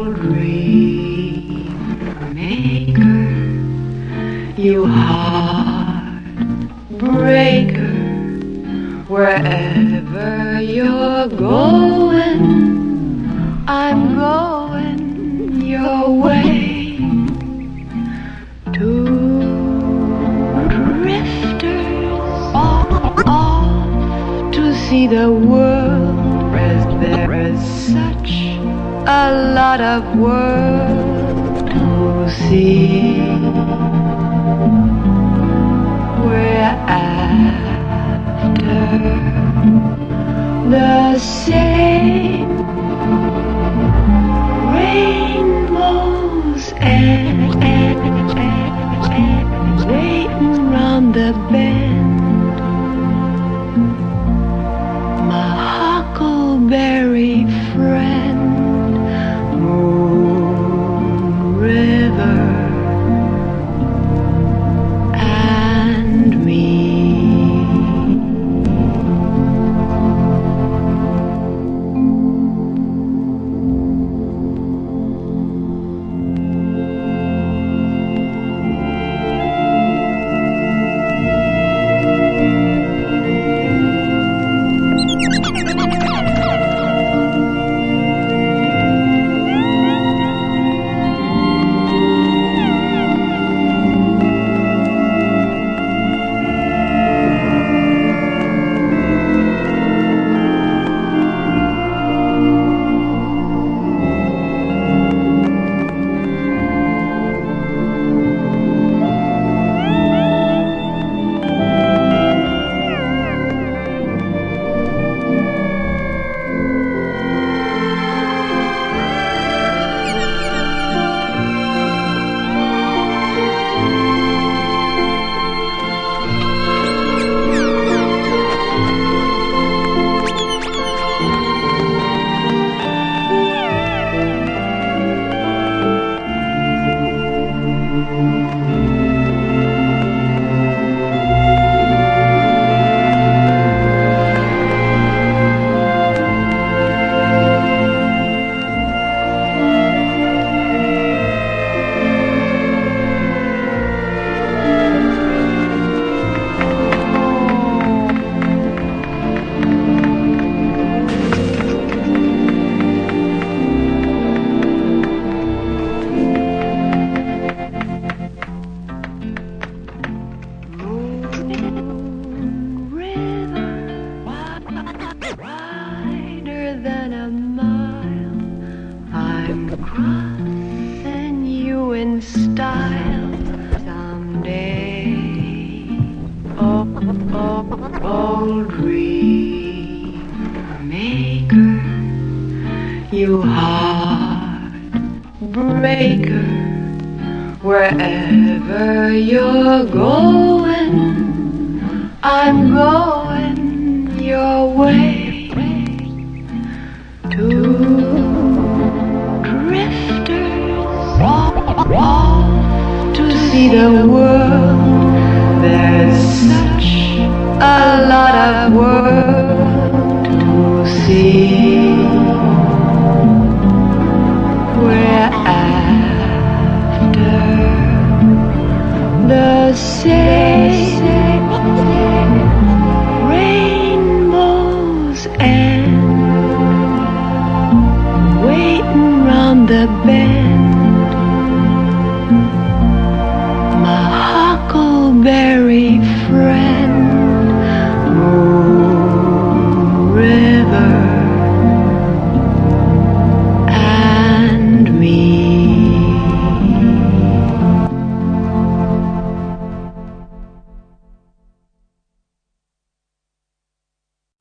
old dream maker, you heartbreaker, wherever you're going, I'm going your way. Two drifters off to see the world. There is such a lot of world to see. We're after the same rainbows and waiting round the bend. My huckleberry friend, Moon River, and me. Wider than a mile, I'm crossing you in style someday. Oh, old dream maker, you heartbreaker, wherever you're going, I'm going your way.